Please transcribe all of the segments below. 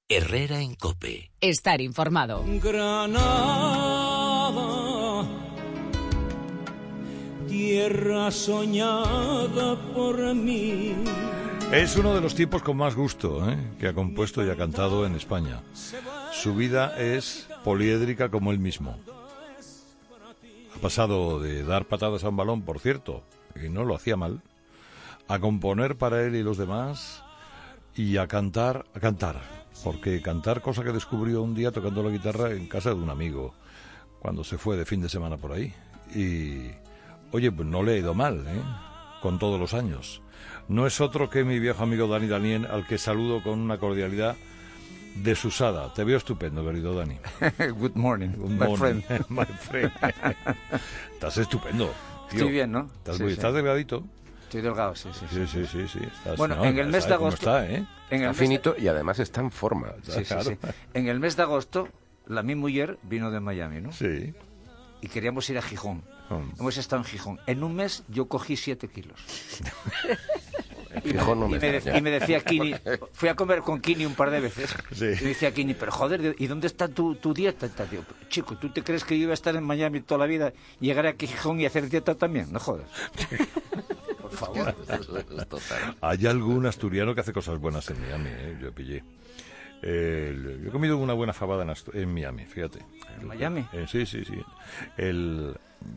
Herrera en COPE. Estar informado. Granada, tierra soñada por mí. Es uno de los tipos con más gusto, que ha compuesto y ha cantado en España. Su vida es poliédrica como él mismo. Ha pasado de dar patadas a un balón, por cierto, y no lo hacía mal, a componer para él y los demás, y a cantar, porque cantar, cosa que descubrió un día tocando la guitarra en casa de un amigo, cuando se fue de fin de semana por ahí. Y, oye, pues no le ha ido mal, con todos los años. No es otro que mi viejo amigo Dani Daniel, al que saludo con una cordialidad desusada. Te veo estupendo, querido Dani. Good morning, my friend. My friend. Estás estupendo, tío. Estoy bien, ¿no? ¿Estás delgadito? Estoy delgado, sí. Sí. Estás, bueno, en el mes de agosto... Está finito y además está en forma. Sí. En el mes de agosto, mi mujer vino de Miami, ¿no? Sí. Y queríamos ir a Gijón. Hemos estado en Gijón. En un mes yo cogí 7 kilos. Y me decía Kini, fui a comer con Kini un par de veces, sí. Y me decía Kini, pero joder, ¿y dónde está tu dieta? Digo, chico, ¿tú te crees que yo iba a estar en Miami toda la vida, llegar a Gijón y hacer dieta también? No jodas. Por favor. Hay algún asturiano que hace cosas buenas en Miami, yo pillé. Yo he comido una buena fabada en Miami, fíjate. ¿En Miami? Sí. En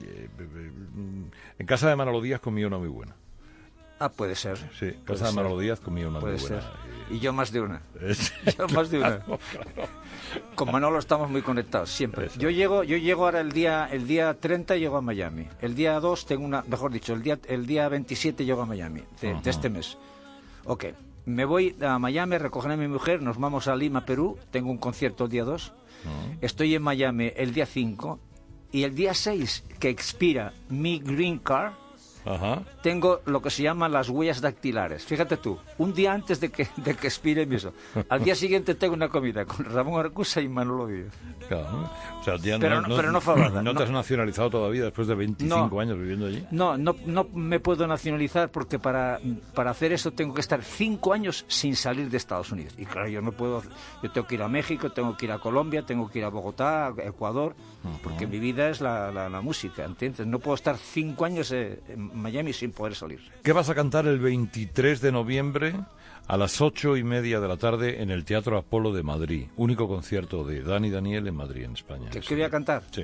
casa de Manolo Díaz comí una muy buena. Ah, puede ser. Sí, en casa de Manolo Díaz comí una muy buena. Y yo más de una. Claro. Con Manolo estamos muy conectados, siempre. Eso. Yo llego ahora el día 30 llego a Miami. El día 2 el día 27 llego a Miami, de este mes. Ok. Me voy a Miami a recoger a mi mujer, nos vamos a Lima, Perú, tengo un concierto el día 2, estoy en Miami el día 5 y el día 6, que expira mi green card, tengo lo que se llaman las huellas dactilares. Fíjate tú, un día antes de que expire mi eso. Al día siguiente tengo una comida con Ramón Arcusa y Manolo Díaz. Claro. O sea, ya pero no fabada. ¿No te has nacionalizado todavía después de 25 años viviendo allí? No me puedo nacionalizar porque para hacer eso tengo que estar 5 años sin salir de Estados Unidos. Y claro, yo tengo que ir a México, tengo que ir a Colombia, tengo que ir a Bogotá, a Ecuador, porque mi vida es la música, ¿entiendes? No puedo estar 5 años en Miami sin poder salir. ¿Qué vas a cantar el 23 de noviembre a las 8:30 de la tarde en el Teatro Apolo de Madrid? Único concierto de Dani Daniel en Madrid, en España. ¿Qué voy a cantar? Sí.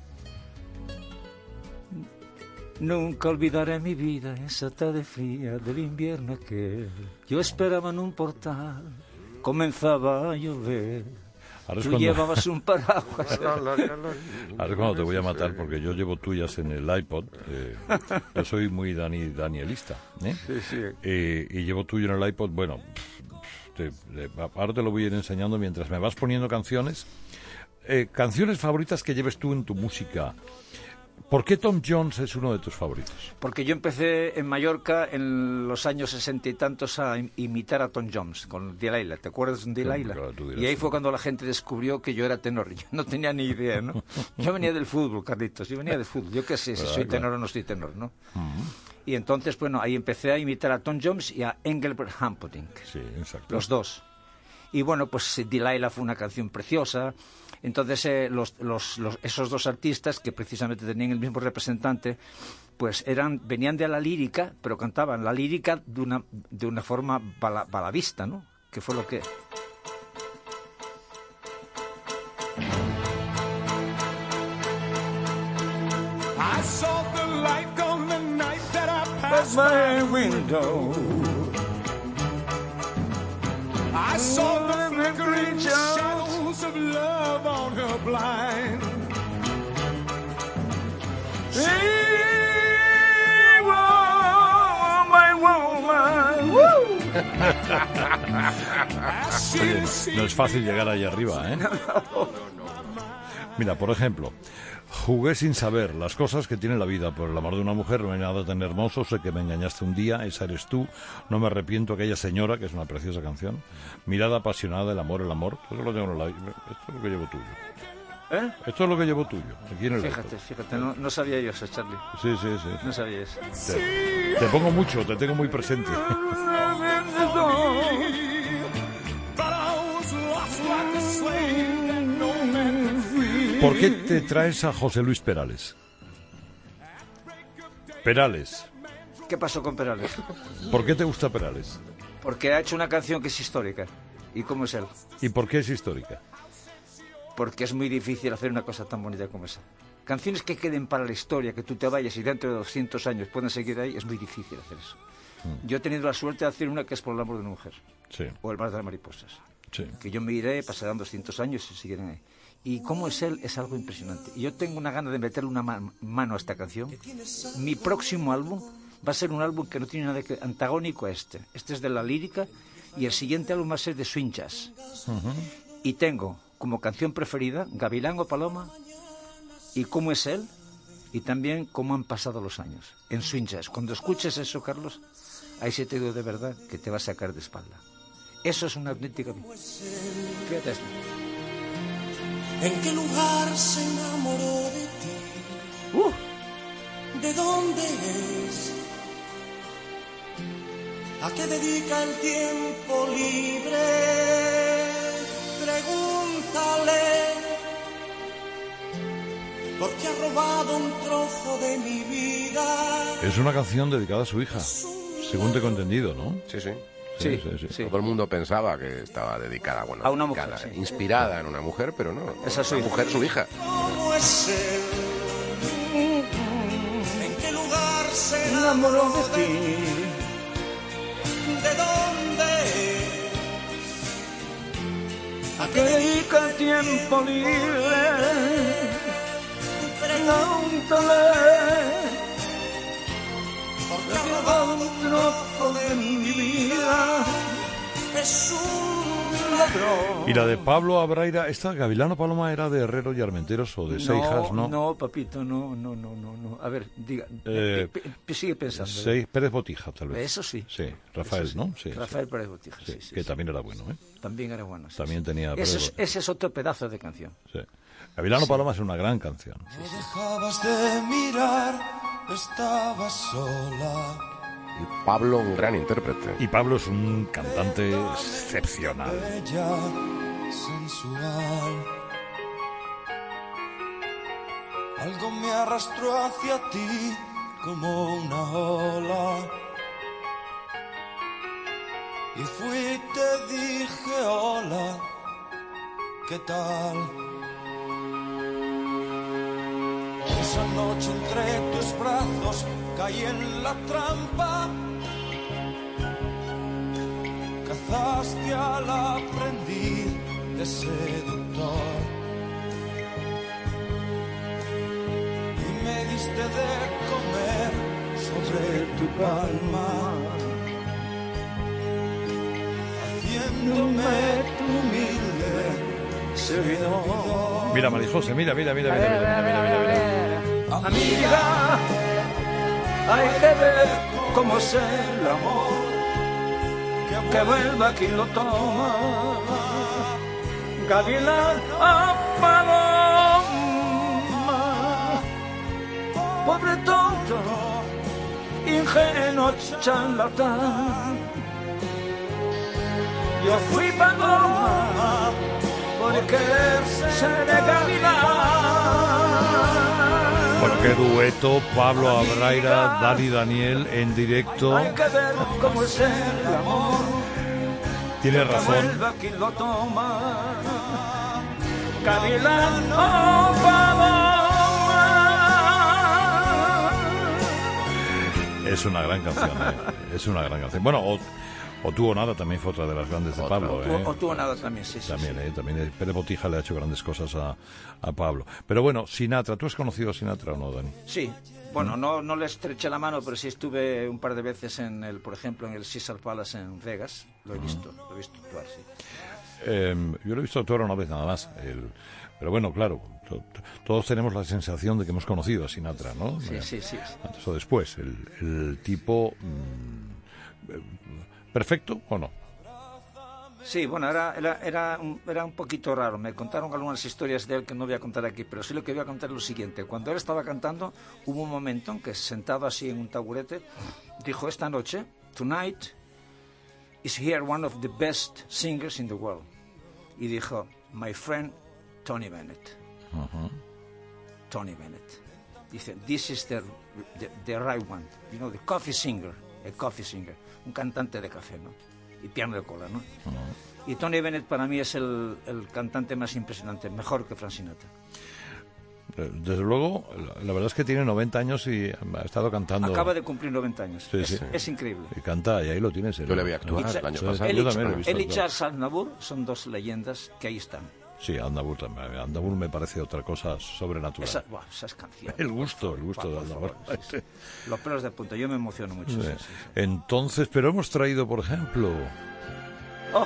Nunca olvidaré mi vida esa tarde fría del invierno aquel. Yo esperaba en un portal, comenzaba a llover. Tú llevabas un paraguas. Ahora es cuando te voy a matar, porque yo llevo tuyas en el iPod. Yo soy muy danielista, Sí. Y llevo tuyo en el iPod. Bueno, ahora te lo voy a ir enseñando mientras me vas poniendo canciones. Canciones favoritas que lleves tú en tu música. ¿Por qué Tom Jones es uno de tus favoritos? Porque yo empecé en Mallorca en los años 60 y tantos a imitar a Tom Jones con Delilah. ¿Te acuerdas de Delilah? Claro, y ahí fue cuando la gente descubrió que yo era tenor. Yo no tenía ni idea, ¿no? Yo venía del fútbol, Carlitos. Yo venía del fútbol. Yo qué sé si soy tenor o no soy tenor, ¿no? Y entonces, bueno, ahí empecé a imitar a Tom Jones y a Engelbert Humperdinck. Sí, exacto. Los dos. Y bueno, pues Delilah fue una canción preciosa. Entonces esos dos artistas, que precisamente tenían el mismo representante, pues venían de la lírica, pero cantaban la lírica de una forma baladista, ¿no? Que fue lo que... I saw the light on the night that I passed my window. I saw the flickering shadows of love on her blind. She was my woman. Oye, no es fácil llegar ahí arriba, ¿eh? Mira, por ejemplo, jugué sin saber las cosas que tiene la vida. Por el amor de una mujer no hay nada tan hermoso. Sé que me engañaste un día, esa eres tú. No me arrepiento, aquella señora, que es una preciosa canción. Mirada apasionada, el amor. Esto es lo que llevo tuyo. Esto es lo que llevo tuyo. Aquí en el Fíjate, no sabía yo eso, Charlie. Sí. No sabía eso. Te pongo mucho, te tengo muy presente. ¿Por qué te traes a José Luis Perales? Perales. ¿Qué pasó con Perales? ¿Por qué te gusta Perales? Porque ha hecho una canción que es histórica. ¿Y cómo es él? ¿Y por qué es histórica? Porque es muy difícil hacer una cosa tan bonita como esa. Canciones que queden para la historia, que tú te vayas y dentro de 200 años puedan seguir ahí, es muy difícil hacer eso. Yo he tenido la suerte de hacer una que es Por el amor de una mujer. Sí. O El mar de las mariposas. Sí. Que yo me iré, pasarán 200 años y seguirán ahí. Y cómo es él es algo impresionante. Y yo tengo una gana de meterle una mano a esta canción. Mi próximo álbum va a ser un álbum que no tiene nada que antagónico a este. Este es de la lírica y el siguiente álbum va a ser de swing jazz. Y tengo como canción preferida Gavilán o Paloma y cómo es él y también cómo han pasado los años en swing jazz. Cuando escuches eso, Carlos, ahí sí te digo de verdad que te va a sacar de espalda. Eso es una auténtica... Fíjate esto. ¿En qué lugar se enamoró de ti? ¿De dónde es? ¿A qué dedica el tiempo libre? Pregúntale. Porque ha robado un trozo de mi vida. Es una canción dedicada a su hija, según tengo entendido, ¿no? Sí, sí. Sí. Todo el mundo pensaba que estaba dedicada, bueno, a una mujer, sí. inspirada en una mujer, pero no. Esa es su una hija. mujer, su hija. ¿Cómo es él? ¿En qué lugar se enamoró de ti? ¿De dónde es? ¿A qué dedica el tiempo libre? Pregúntale. Porque ha robado un trozo de mi vida. Es un ladrón. Y la de Pablo Abraira, esta Gavilano Paloma era de Herrero y Armenteros o de Seijas, ¿no? No, papito, no. A ver, diga, sigue pensando. Pérez Botija, tal vez. Eso sí. Sí, Rafael, Eso sí. ¿no? Sí, Rafael Pérez Botija, sí. que también era bueno, ¿eh? También era bueno. Sí, También tenía... Ese es otro pedazo de canción. Sí. Gavilano Paloma es una gran canción. No dejabas de mirar, estabas sola. Y Pablo, un gran intérprete. Y Pablo es un cantante excepcional. Bella, sensual. Algo me arrastró hacia ti como una ola. Y fui y te dije hola, ¿qué tal? Esa noche entre tus brazos caí en la trampa. Cazaste al aprendiz de seductor y me diste de comer sobre tu palma, haciéndome tu humilde servidor. Mira, Marijose, mira. Amiga, hay que ver cómo es el amor, que vuelva quien lo toma. Gavilán a Paloma, pobre tonto, ingenuo charlatán. Yo fui paloma por querer ser gavilán. Bueno, qué dueto, Pablo Abraira, Dani Daniel en directo. Hay que ver cómo es el amor. Tiene razón. Quien lo toma. Gavilán o Paloma. Es una gran canción, es una gran canción. Bueno, o Tú o Nada también fue otra de las grandes de Pablo. O Tú o Nada también, sí. También Pérez Botija le ha hecho grandes cosas a Pablo. Pero bueno, Sinatra, ¿tú has conocido a Sinatra o no, Dani? Sí, bueno, no le estreché la mano, pero sí estuve un par de veces por ejemplo, en el Caesar Palace en Vegas. Lo he visto actuar, sí. Yo lo he visto actuar una vez nada más. Pero bueno, claro, todos tenemos la sensación de que hemos conocido a Sinatra, ¿no? Sí. Antes o después. El tipo... ¿perfecto o no? Sí, bueno, era un poquito raro. Me contaron algunas historias de él que no voy a contar aquí, pero sí lo que voy a contar es lo siguiente. Cuando él estaba cantando, hubo un momento en que, sentado así en un taburete, dijo: esta noche, tonight, is here one of the best singers in the world. y dijo, my friend Tony Bennett. Tony Bennett. Dice, this is the right one. You know, the coffee singer. El coffee singer. Un cantante de café, ¿no? Y piano de cola, ¿no? Y Tony Bennett para mí es el cantante más impresionante, mejor que Frank Sinatra. Desde luego, la verdad es que tiene 90 años y ha estado cantando. Acaba de cumplir 90 años. Sí, sí. Es increíble. Y canta, y ahí lo tienes. Yo le vi actuar el año pasado. Yo también lo he visto Él y actuar. Charles Aznavour son dos leyendas que ahí están. Sí, Aznavour también. Aznavour me parece otra cosa sobrenatural. Esas canciones. El gusto de Aznavour. Sí. Los pelos de punta, yo me emociono mucho. Sí. Sí. Entonces, pero hemos traído, por ejemplo... ¡Oh!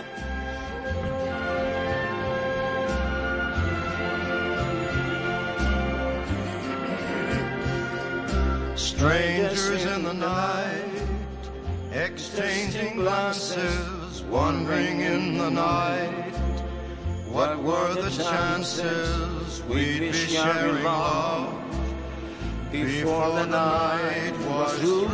Strangers in the night, exchanging glances, wandering in the night. What were the chances we'd be sharing love before the night was through?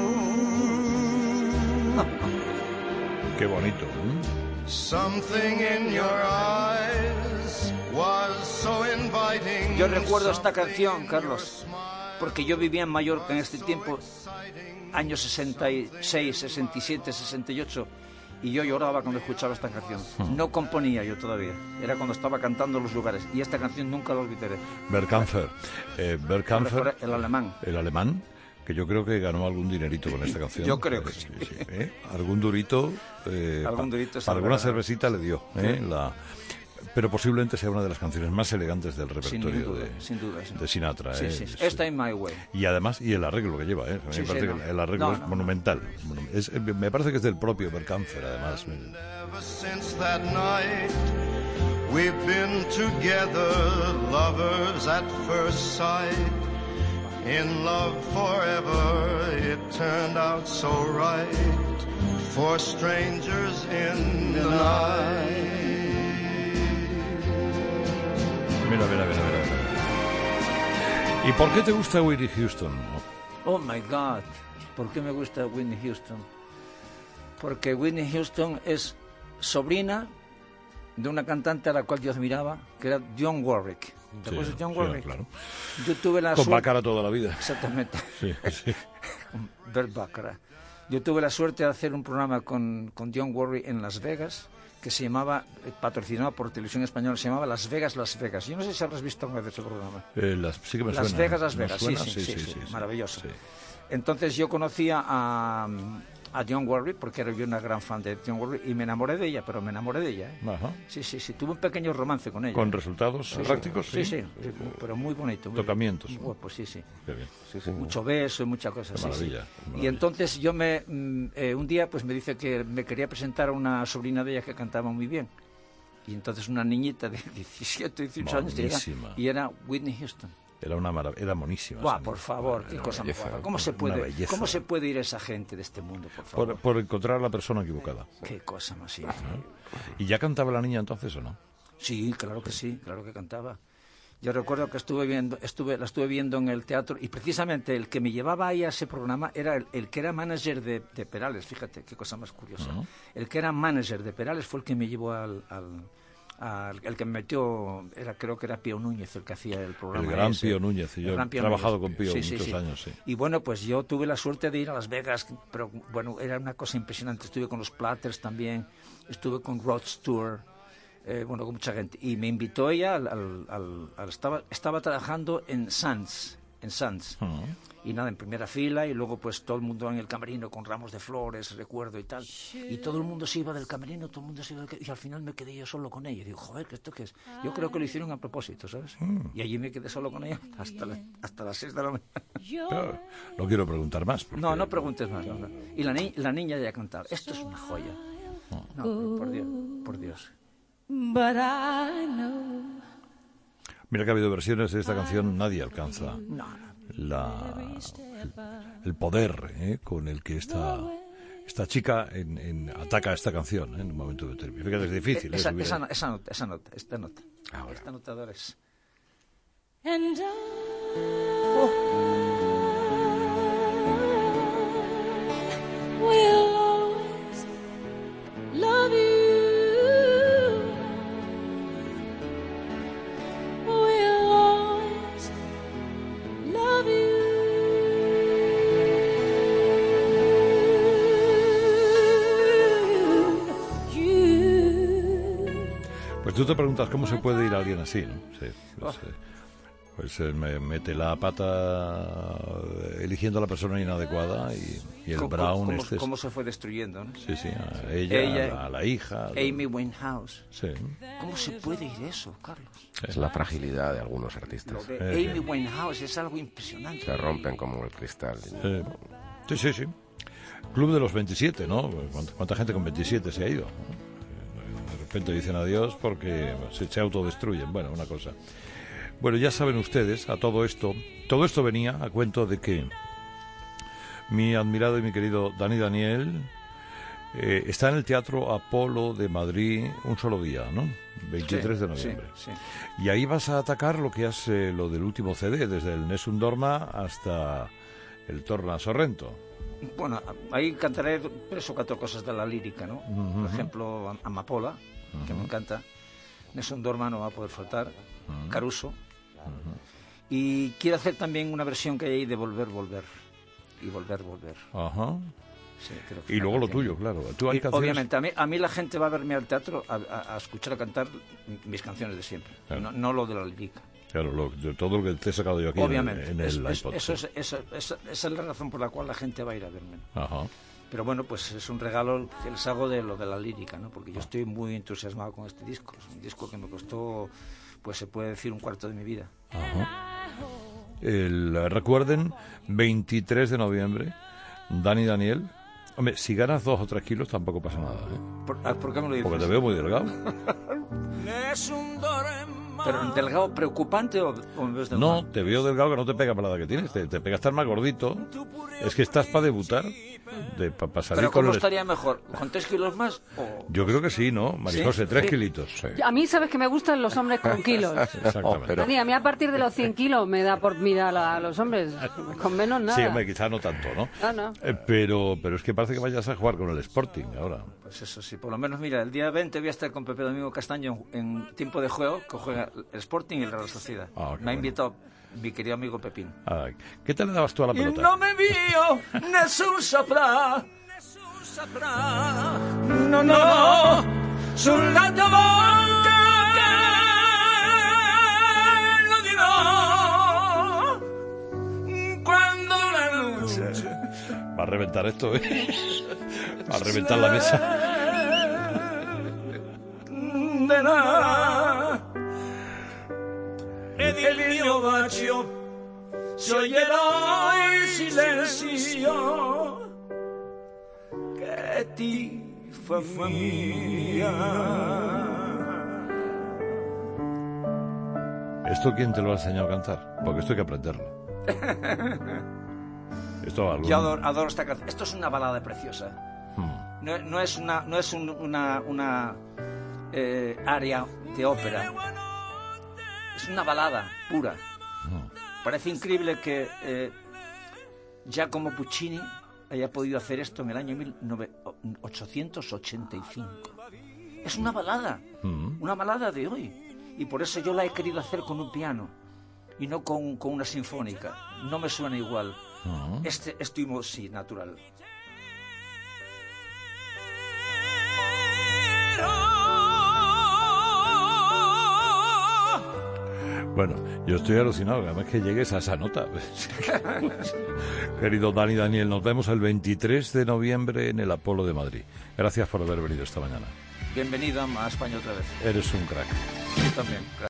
Qué bonito. ¿Eh? Something in your eyes was so inviting. Yo recuerdo esta canción, Carlos, porque yo vivía en Mallorca en este tiempo, años 66, 67, 68, y yo lloraba cuando escuchaba esta canción. No componía yo todavía, era cuando estaba cantando en los lugares, y esta canción nunca la olvidaré. Bergkampfer. Bergkampfer, El alemán. el alemán, que yo creo que ganó algún dinerito con esta canción. Yo creo que sí. Algún durito, Algún durito se para alguna habrá- cervecita le dio. Pero posiblemente sea una de las canciones más elegantes del repertorio Sin duda. de Sinatra. Sí, sí. Esta in My Way. Y además, y el arreglo que lleva, A mí Sí, me parece sí, que no. el arreglo No, es no, monumental. Me parece que es del propio Bergkampfer, además. Ever since that night, we've been together, lovers at first sight. In love forever, it turned out so right. For strangers in the night. Mira. ¿Y por qué te gusta Whitney Houston? Oh my God, ¿por qué me gusta Whitney Houston? Porque Whitney Houston es sobrina de una cantante a la cual yo admiraba, que era Dionne Warwick. ¿Te acuerdas de Dionne Warwick? Claro. Yo tuve la Con suerte... Baccara toda la vida. Exactamente. Sí. Bert Baccarat. Yo tuve la suerte de hacer un programa con Dionne Warwick en Las Vegas, que se llamaba, patrocinado por Televisión Española, se llamaba Las Vegas, Las Vegas. Yo no sé si habrás visto alguna vez ese programa. Sí que me Las suena. Vegas, Las ¿Me Vegas, suena? sí, maravilloso. Sí. Entonces yo conocía a Dionne Warwick, porque era yo una gran fan de Dionne Warwick, y me enamoré de ella, pero me enamoré de ella. Ajá. Sí, tuve un pequeño romance con ella. ¿Con resultados prácticos? Sí, pero muy bonito. Tocamientos. Muy guapo, sí. Qué bien. Mucho beso y muchas cosas. Qué maravilla, qué maravilla. Y entonces yo un día pues me dice que me quería presentar a una sobrina de ella que cantaba muy bien. Y entonces una niñita de 17, 18 años Monísima. y era Whitney Houston. Era una maravilla, era monísima. Buah, esa por niña. favor, qué Era cosa más belleza, guapa. una belleza. ¿Cómo se puede ir esa gente de este mundo, por favor? Por encontrar a la persona equivocada. Qué cosa más increíble. ¿Y ya cantaba la niña entonces o no? Sí, claro que cantaba. Yo recuerdo que la estuve viendo en el teatro, y precisamente el que me llevaba ahí a ese programa era el que era manager de Perales. Fíjate qué cosa más curiosa. El que era manager de Perales fue el que me llevó el que me metió, creo que era Pío Núñez el que hacía el programa. El gran ese. Pío Núñez, y yo El gran he Pío trabajado Núñez. con Pío Sí, muchos años, sí. Y bueno, pues yo tuve la suerte de ir a Las Vegas, pero bueno, era una cosa impresionante. Estuve con los Platters también, estuve con Rod Stewart, con mucha gente. Y me invitó ella estaba trabajando en Sands. Y nada, en primera fila, y luego pues todo el mundo en el camerino con ramos de flores, recuerdo y tal. Y todo el mundo se iba del camerino, y al final me quedé yo solo con ella. Y digo, joder, ¿esto qué es? Yo creo que lo hicieron a propósito, ¿sabes? Y allí me quedé solo con ella hasta las 6 de la mañana. Claro, no quiero preguntar más. porque- No preguntes más. No. Y la niña ya cantaba. Esto es una joya. No, por Dios. But I know Mira que ha habido versiones de esta canción, nadie alcanza No. el poder con el que esta chica ataca esta canción en un momento determinado. Fíjate, es difícil. Esta nota. Ahora. Esta nota de es. and I will always love you. Pues tú te preguntas cómo se puede ir alguien así, ¿no? Sí, pues me mete la pata eligiendo a la persona inadecuada y el Brown ¿Cómo se fue destruyendo, ¿no? Sí, a ella, a la hija. Amy Winehouse. Sí. ¿Cómo se puede ir eso, Carlos? Es la fragilidad de algunos artistas. Lo de Amy Winehouse es algo impresionante. Se rompen como el cristal. Sí. Club de los 27, ¿no? ¿Cuánta gente con 27 se ha ido? De repente dicen adiós porque se autodestruyen. Bueno, una cosa. Bueno, ya saben ustedes, a todo esto venía a cuento de que mi admirado y mi querido Dani Daniel está en el Teatro Apolo de Madrid un solo día, ¿no? 23 de noviembre. Sí. Y ahí vas a atacar lo que es lo del último CD, desde el Nessun Dorma hasta el Torna Sorrento. Bueno, ahí cantaré 3 o 4 cosas de la lírica, ¿no? Por ejemplo, Amapola, que me encanta. Nessun Dorma no va a poder faltar. Caruso. Y quiero hacer también una versión que hay ahí de Volver y Volver. Ajá. Sí, creo que y luego lo tuyo, claro. ¿Tú hay canciones? Obviamente, a mí la gente va a verme al teatro a escuchar cantar mis canciones de siempre, claro. no lo de la lírica. Claro, todo lo que te he sacado yo aquí obviamente, en el iPod. Esa es la razón por la cual la gente va a ir a verme. Ajá. Pero bueno, pues es un regalo que les hago de lo de la lírica, ¿no? Porque yo estoy muy entusiasmado con este disco. Es un disco que me costó, pues se puede decir, un cuarto de mi vida. Ajá. Recuerden, 23 de noviembre, Dani Daniel. Hombre, si ganas 2 o 3 kilos tampoco pasa nada, ¿eh? ¿Por qué me lo dices? Porque te veo muy delgado. ¿Pero delgado preocupante o en vez de No, te veo delgado que no te pega para la edad que tienes. Te pega estar más gordito. Es que estás para debutar. Para salir ¿Pero con cómo estaría mejor? ¿Con 3 kilos más? Yo creo que sí, ¿no? María José, 3 kilitos. Sí. A mí, ¿sabes que me gustan los hombres con kilos? Exactamente. A mí a partir de los 100 kilos me da por mirar a los hombres. Con menos nada. Sí, hombre, quizás no tanto, ¿no? No. Pero es que parece que vayas a jugar con el Sporting ahora. Pues eso sí, por lo menos, mira, el día 20 voy a estar con Pepe Domingo Castaño en tiempo de juego, que juega el Sporting y el Real Sociedad. Me ha invitado mi querido amigo Pepín. Ay, ¿qué te le dabas tú a la pelota? Y no me vio, Nessun saprà, no, sulla tua bocca lo dirò, quando la luce Va a reventar esto, ¿eh? Va a reventar la mesa. Ed il mio bacio scioglierò il silenzio che ti fa mia. ¿Esto quién te lo ha enseñado a cantar? Porque esto hay que aprenderlo. Yo adoro esta canción. Esto es una balada preciosa. No es una aria de ópera. Es una balada pura. Parece increíble que Giacomo Puccini haya podido hacer esto en el año 1885. Es una balada de hoy. Y por eso yo la he querido hacer con un piano y no con una sinfónica. No me suena igual. Estuvimos, sí, natural. Bueno, yo estoy alucinado, además que llegues a esa nota. Querido Dani Daniel, nos vemos el 23 de noviembre en el Apolo de Madrid. Gracias por haber venido esta mañana. Bienvenido a España otra vez. Eres un crack. Yo también. Gracias.